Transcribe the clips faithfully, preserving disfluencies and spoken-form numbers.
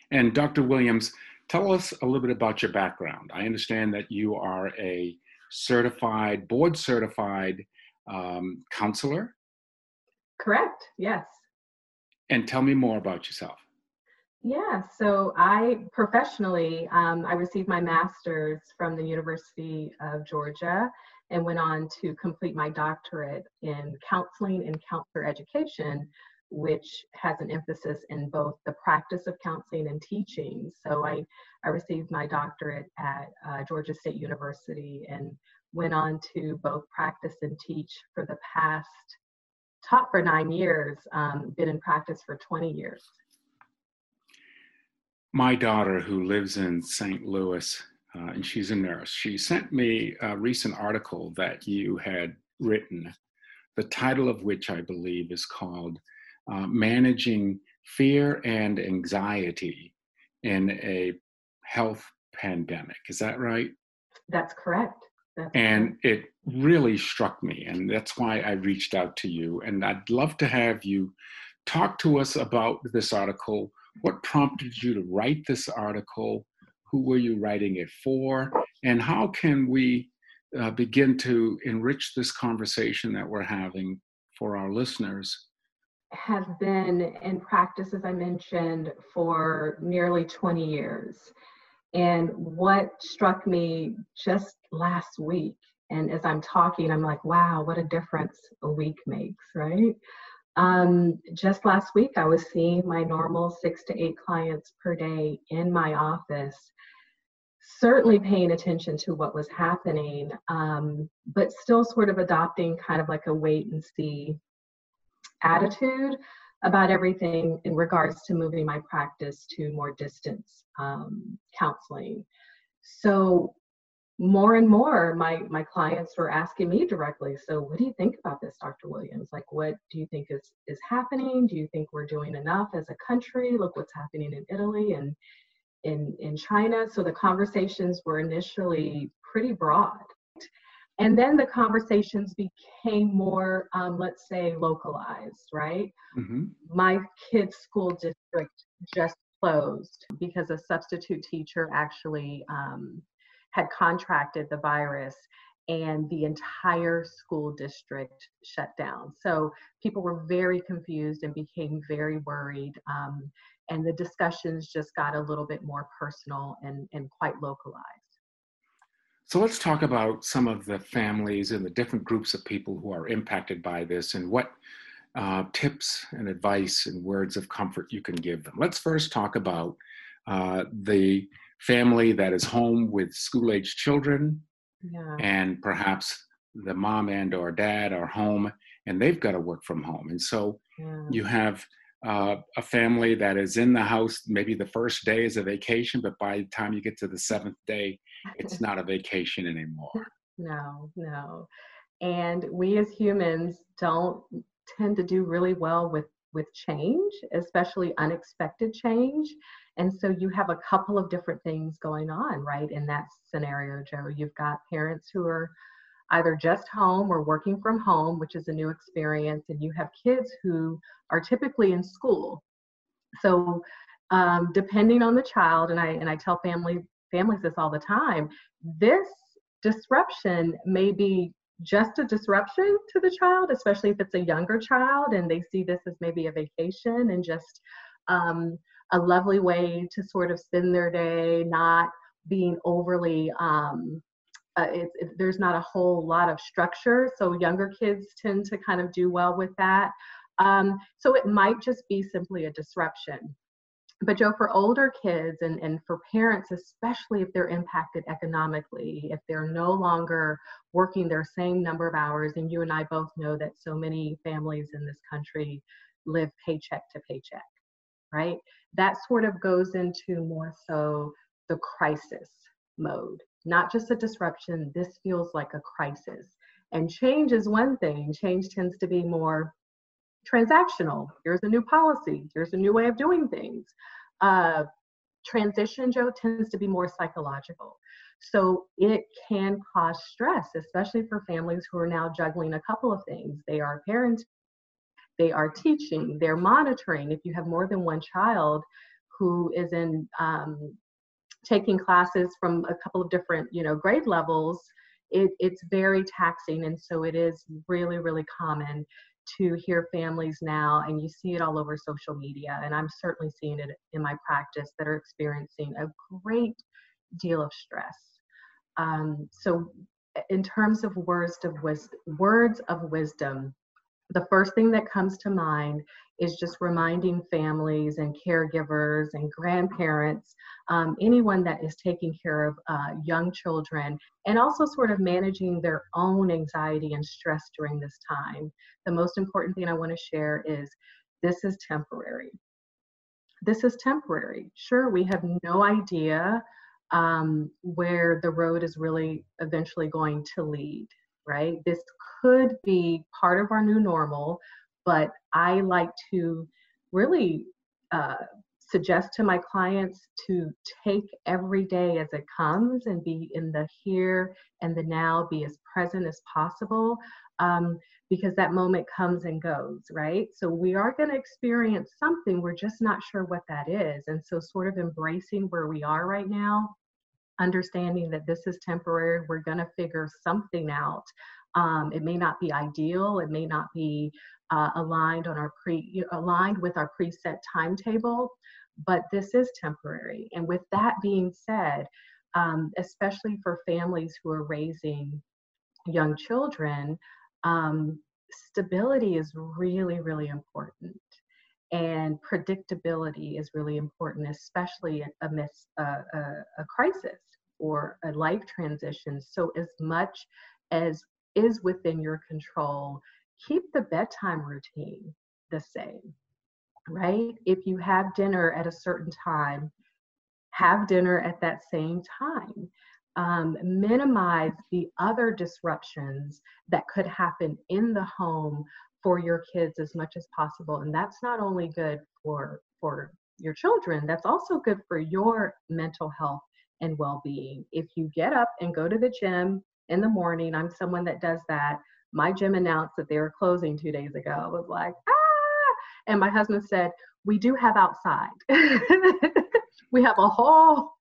And Doctor Williams, tell us a little bit about your background. I understand that you are a certified, board certified um, counselor. Correct. Yes. And tell me more about yourself. Yeah. So I professionally, um, I received my master's from the University of Georgia and went on to complete my doctorate in counseling and counselor education, which has an emphasis in both the practice of counseling and teaching. So I, I received my doctorate at uh, Georgia State University and went on to both practice and teach for the past, taught for nine years, um, been in practice for twenty years. My daughter, who lives in Saint Louis, uh, and she's a nurse, she sent me a recent article that you had written, the title of which I believe is called uh, Managing Fear and Anxiety in a Health Pandemic. Is that right? That's correct. That's And correct. it really struck me, and that's why I reached out to you. And I'd love to have you talk to us about this article. What prompted you to write this article? Who were you writing it for? And how can we uh, begin to enrich this conversation that we're having for our listeners? Have been in practice, as I mentioned, for nearly twenty years. And what struck me just last week, and as I'm talking, I'm like, wow, what a difference a week makes, right? Um, just last week, I was seeing my normal six to eight clients per day in my office, certainly paying attention to what was happening, um, but still sort of adopting kind of like a wait and see attitude about everything in regards to moving my practice to more distance um, counseling. So more and more, my my clients were asking me directly, so what do you think about this, Doctor Williams? Like, what do you think is is happening? Do you think we're doing enough as a country? Look what's happening in Italy and in in China. So the conversations were initially pretty broad. And then the conversations became more, um, let's say, localized, right? Mm-hmm. My kid's school district just closed because a substitute teacher actually um, had contracted the virus and the entire school district shut down. So people were very confused and became very worried. Um, and the discussions just got a little bit more personal and, and quite localized. So let's talk about some of the families and the different groups of people who are impacted by this and what uh, tips and advice and words of comfort you can give them. Let's first talk about uh, the family that is home with school-age children, Yeah. and perhaps the mom and or dad are home and they've got to work from home. And so Yeah. you have uh, a family that is in the house, maybe the first day is a vacation, but by the time you get to the seventh day, it's not a vacation anymore. No, no. And we as humans don't tend to do really well with with change, especially unexpected change. And so you have a couple of different things going on, right? In that scenario, Joe, you've got parents who are either just home or working from home, which is a new experience, and you have kids who are typically in school. So um, depending on the child, and I and I tell family families this all the time, this disruption may be just a disruption to the child, especially if it's a younger child and they see this as maybe a vacation and just um, a lovely way to sort of spend their day, not being overly, um, uh, it's, it, there's not a whole lot of structure. So younger kids tend to kind of do well with that. Um, so it might just be simply a disruption. But Joe, for older kids and, and for parents, especially if they're impacted economically, if they're no longer working their same number of hours, and you and I both know that so many families in this country live paycheck to paycheck, right? That sort of goes into more so the crisis mode, not just a disruption. This feels like a crisis. And change is one thing. Change tends to be more transactional. Here's a new policy. Here's a new way of doing things. Uh, transition, Joe, tends to be more psychological. So it can cause stress, especially for families who are now juggling a couple of things. They are parenting, they are teaching, they're monitoring. If you have more than one child who is in um, taking classes from a couple of different, you know, grade levels, it, it's very taxing. And so it is really, really common to hear families now, and you see it all over social media, and I'm certainly seeing it in my practice, that are experiencing a great deal of stress. Um, so in terms of words of wisdom, words of wisdom, the first thing that comes to mind is just reminding families and caregivers and grandparents, um, anyone that is taking care of uh, young children, and also sort of managing their own anxiety and stress during this time. The most important thing I want to share is this is temporary. This is temporary. Sure, we have no idea um, where the road is really eventually going to lead, right? This could be part of our new normal, but I like to really uh, suggest to my clients to take every day as it comes and be in the here and the now, be as present as possible, um, because that moment comes and goes, right? So we are going to experience something, we're just not sure what that is. And so sort of embracing where we are right now, understanding that this is temporary, we're going to figure something out. Um, it may not be ideal, it may not be uh, aligned on our pre aligned with our preset timetable, but this is temporary. And with that being said, um, especially for families who are raising young children, um, stability is really, really important. And predictability is really important, especially amidst a, a, a crisis or a life transition. So as much as is within your control, keep the bedtime routine the same, right? If you have dinner at a certain time, have dinner at that same time. Um, minimize the other disruptions that could happen in the home for your kids as much as possible. And that's not only good for, for your children, that's also good for your mental health and well-being. If you get up and go to the gym in the morning, I'm someone that does that. My gym announced that they were closing two days ago. I was like, ah! And my husband said, we do have outside. We have a whole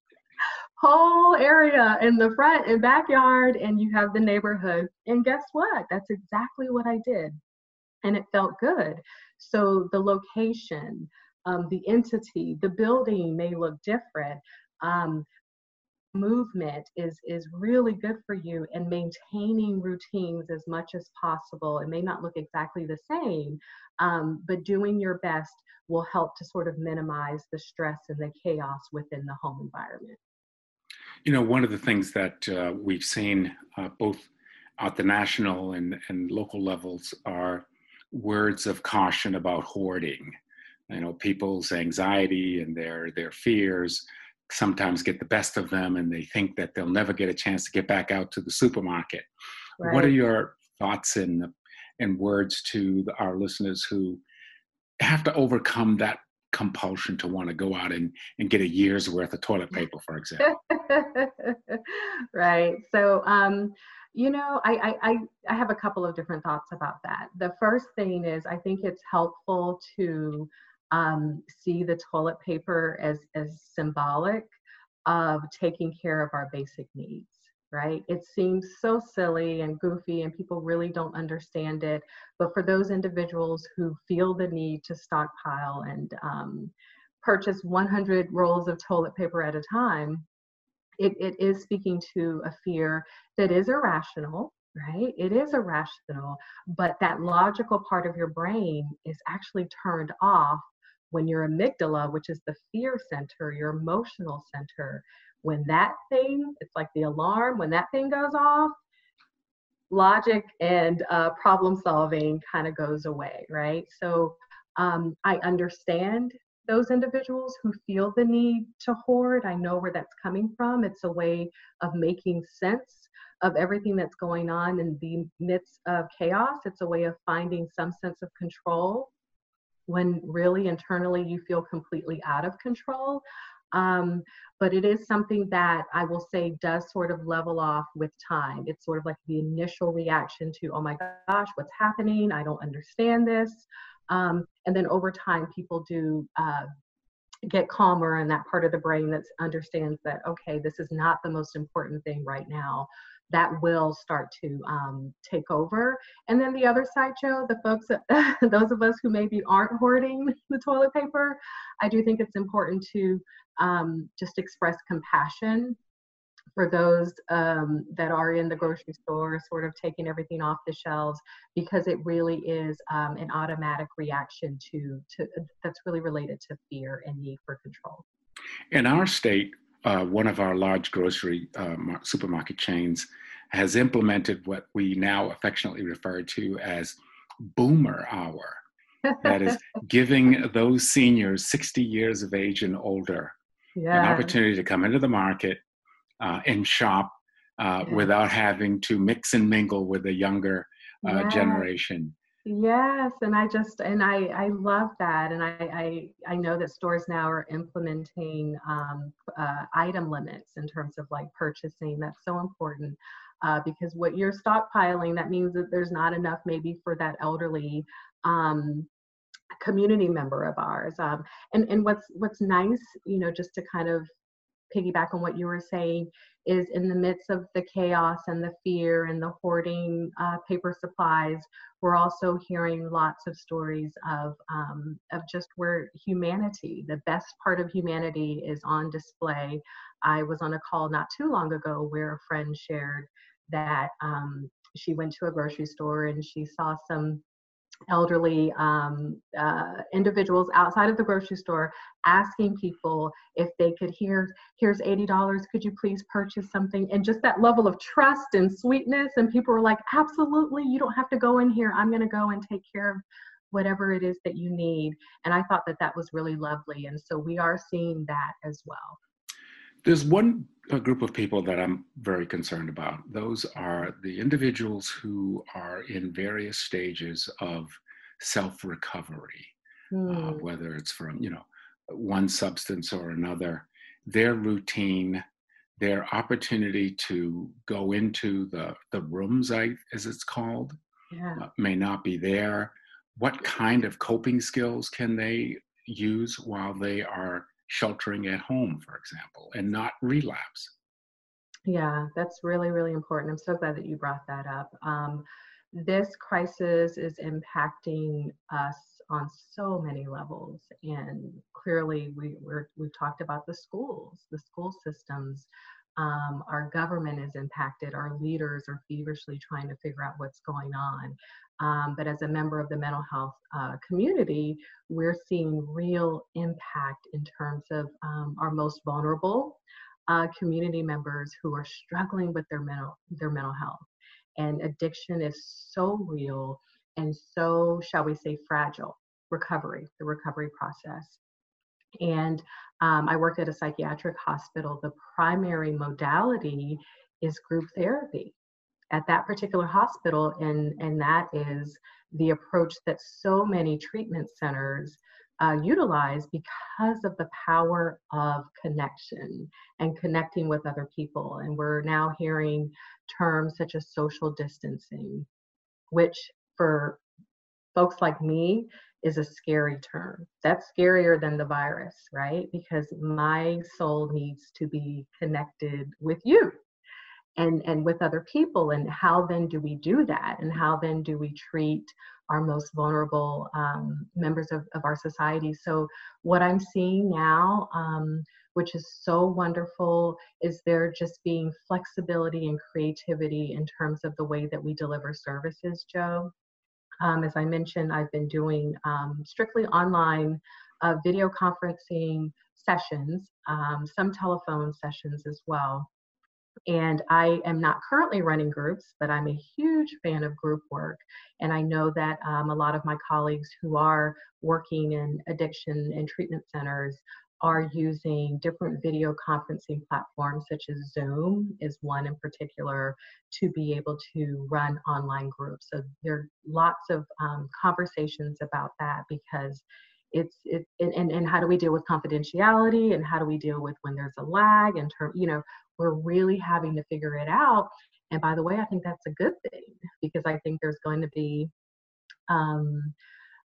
whole area in the front and backyard, and you have the neighborhood. And guess what? That's exactly what I did. And it felt good. So the location, um, the entity, the building may look different. Um, movement is is really good for you, and maintaining routines as much as possible. It may not look exactly the same, um, but doing your best will help to sort of minimize the stress and the chaos within the home environment. You know, one of the things that uh, we've seen uh, both at the national and, and local levels are words of caution about hoarding. You know, people's anxiety and their their fears sometimes get the best of them, and they think that they'll never get a chance to get back out to the supermarket. Right. What are your thoughts and and words to the, our listeners who have to overcome that compulsion to want to go out and, and get a year's worth of toilet paper, for example? Right. So, um, you know, I, I, I, I have a couple of different thoughts about that. The first thing is, I think it's helpful to um, see the toilet paper as, as symbolic of taking care of our basic needs, right? It seems so silly and goofy, and people really don't understand it. But for those individuals who feel the need to stockpile and um, purchase one hundred rolls of toilet paper at a time, it, it is speaking to a fear that is irrational, right? It is irrational, but that logical part of your brain is actually turned off when your amygdala, which is the fear center, your emotional center, when that thing, it's like the alarm, when that thing goes off, logic and uh, problem solving kind of goes away, right? So um, I understand those individuals who feel the need to hoard. I know where that's coming from. It's a way of making sense of everything that's going on in the midst of chaos. It's a way of finding some sense of control when really internally you feel completely out of control. Um, but it is something that I will say does sort of level off with time. It's sort of like the initial reaction to, oh my gosh, what's happening? I don't understand this. Um, and then over time, people do uh, get calmer in that part of the brain that understands that, okay, this is not the most important thing right now, that will start to um, take over. And then the other side, Joe, the folks, that, those of us who maybe aren't hoarding the toilet paper, I do think it's important to um, just express compassion for those um, that are in the grocery store, sort of taking everything off the shelves, because it really is um, an automatic reaction to, to that's really related to fear and need for control. In our state, uh, one of our large grocery uh, supermarket chains has implemented what we now affectionately refer to as Boomer Hour. That is giving those seniors sixty years of age and older Yeah. an opportunity to come into the market uh, and shop uh, Yeah. without having to mix and mingle with the younger uh, Yeah. generation. Yes, and I just and I I love that, and I I, I know that stores now are implementing um, uh, item limits in terms of like purchasing. That's so important uh, because what you're stockpiling, that means that there's not enough maybe for that elderly um, community member of ours. Um, and and what's what's nice, you know, just to kind of piggyback on what you were saying, is in the midst of the chaos and the fear and the hoarding uh, paper supplies, we're also hearing lots of stories of um, of just where humanity, the best part of humanity, is on display. I was on a call not too long ago where a friend shared that um, she went to a grocery store and she saw some elderly um, uh, individuals outside of the grocery store asking people if they could, hear, here's eighty dollars, could you please purchase something? And just that level of trust and sweetness. And people were like, absolutely, you don't have to go in here. I'm going to go and take care of whatever it is that you need. And I thought that that was really lovely. And so we are seeing that as well. There's one a group of people that I'm very concerned about. Those are the individuals who are in various stages of self-recovery, uh, Hmm. whether it's from, you know, one substance or another. Their routine, their opportunity to go into the, the rooms, I, as it's called, Yeah. uh, may not be there. What kind of coping skills can they use while they are sheltering at home, for example, and not relapse? Yeah, that's really, really important. I'm so glad that you brought that up. Um, this crisis is impacting us on so many levels. And clearly, we, we're, we've talked about the schools, the school systems. Um, our government is impacted. Our leaders are feverishly trying to figure out what's going on. Um, but as a member of the mental health uh, community, we're seeing real impact in terms of um, our most vulnerable uh, community members who are struggling with their mental their mental health. And addiction is so real and so, shall we say, fragile. Recovery, the recovery process. And um, I work at a psychiatric hospital. The primary modality is group therapy at that particular hospital, and and that is the approach that so many treatment centers uh, utilize because of the power of connection and connecting with other people. And we're now hearing terms such as social distancing, which for folks like me is a scary term. That's scarier than the virus, right? Because my soul needs to be connected with you and and with other people. And how then do we do that, and how then do we treat our most vulnerable um, members of, of our society? So what I'm seeing now, um, which is so wonderful, is there just being flexibility and creativity in terms of the way that we deliver services, Joe. Um, as I mentioned, I've been doing um, strictly online uh, video conferencing sessions, um, some telephone sessions as well. And I am not currently running groups, but I'm a huge fan of group work. And I know that um, a lot of my colleagues who are working in addiction and treatment centers are using different video conferencing platforms, such as Zoom is one in particular, to be able to run online groups. So there are lots of um, conversations about that, because it's it and, and how do we deal with confidentiality, and how do we deal with when there's a lag in term, you know, we're really having to figure it out. And by the way, I think that's a good thing, because I think there's going to be um,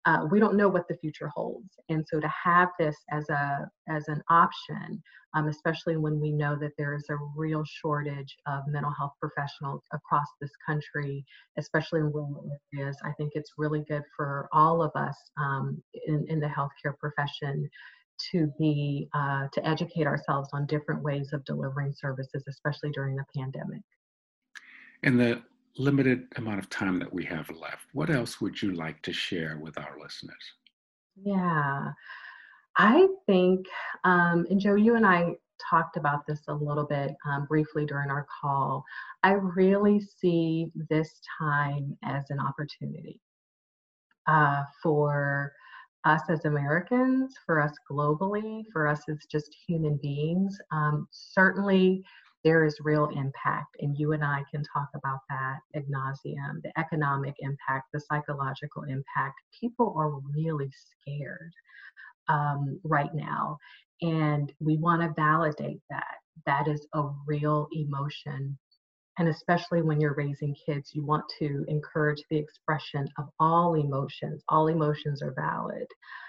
uh, we don't know what the future holds. And so to have this as a as an option, um, especially when we know that there is a real shortage of mental health professionals across this country, especially in rural areas, I think it's really good for all of us um, in, in the healthcare profession to be uh, to educate ourselves on different ways of delivering services, especially during the pandemic. In the limited amount of time that we have left, what else would you like to share with our listeners? Yeah, I think, um, and Joe, you and I talked about this a little bit um, briefly during our call. I really see this time as an opportunity uh, for us as Americans, for us globally, for us as just human beings. Um, certainly, there is real impact, and you and I can talk about that ad nauseum, the economic impact, the psychological impact. People are really scared um, right now, and we want to validate that. That is a real emotion. And especially when you're raising kids, you want to encourage the expression of all emotions. All emotions are valid.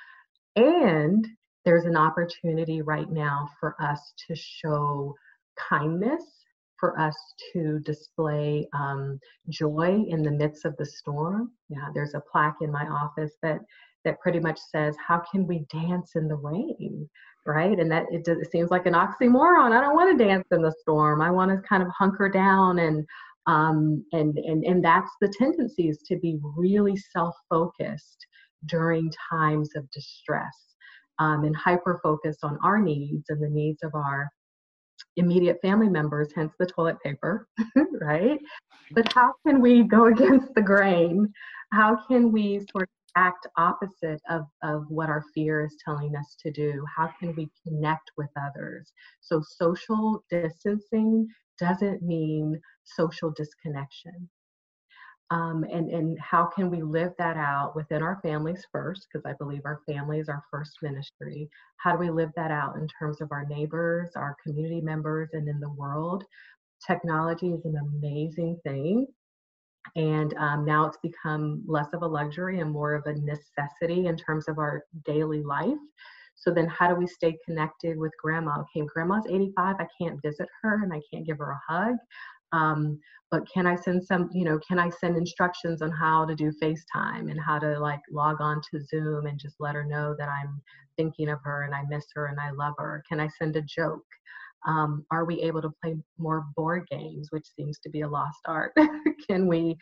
And there's an opportunity right now for us to show kindness, for us to display um, joy in the midst of the storm. Yeah, there's a plaque in my office that that pretty much says, "How can we dance in the rain?" Right? And that it, it seems like an oxymoron. I don't want to dance in the storm. I want to kind of hunker down and um, and and and that's the tendency, is to be really self-focused during times of distress, um, and hyper-focused on our needs and the needs of our immediate family members, hence the toilet paper, right? But how can we go against the grain? How can we sort of act opposite of, of what our fear is telling us to do? How can we connect with others? So social distancing doesn't mean social disconnection. Um, and, and how can we live that out within our families first? Because I believe our family is our first ministry. How do we live that out in terms of our neighbors, our community members, and in the world? Technology is an amazing thing. And um, now it's become less of a luxury and more of a necessity in terms of our daily life. So then how do we stay connected with grandma? Okay, grandma's eighty-five, I can't visit her and I can't give her a hug. Um, but can I send some, you know, can I send instructions on how to do FaceTime and how to like log on to Zoom and just let her know that I'm thinking of her and I miss her and I love her? Can I send a joke? Um, are we able to play more board games, which seems to be a lost art? Can we,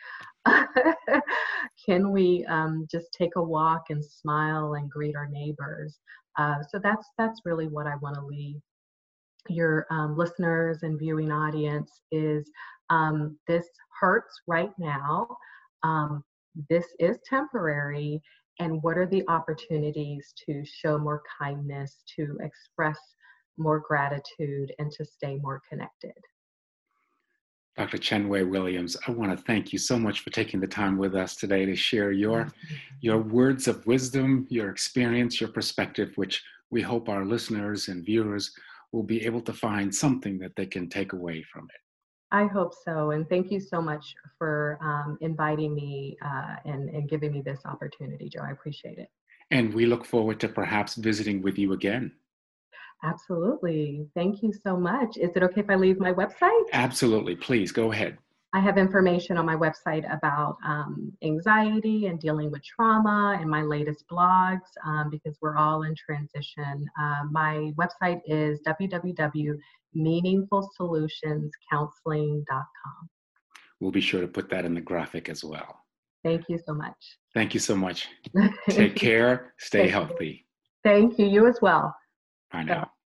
can we um, just take a walk and smile and greet our neighbors? Uh, so that's that's really what I want to leave your um, listeners and viewing audience is um, this hurts right now. Um, this is temporary. And what are the opportunities to show more kindness, to express more gratitude, and to stay more connected? Doctor Chenway Williams, I want to thank you so much for taking the time with us today to share your, your words of wisdom, your experience, your perspective, which we hope our listeners and viewers will be able to find something that they can take away from it. I hope so. And thank you so much for um, inviting me uh, and, and giving me this opportunity, Joe. I appreciate it. And we look forward to perhaps visiting with you again. Absolutely. Thank you so much. Is it okay if I leave my website? Absolutely. Please go ahead. I have information on my website about um, anxiety and dealing with trauma and my latest blogs um, because we're all in transition. Uh, my website is w w w dot meaningful solutions counseling dot com. We'll be sure to put that in the graphic as well. Thank you so much. Thank you so much. Take care. Stay healthy. Thank you. You as well. Bye now.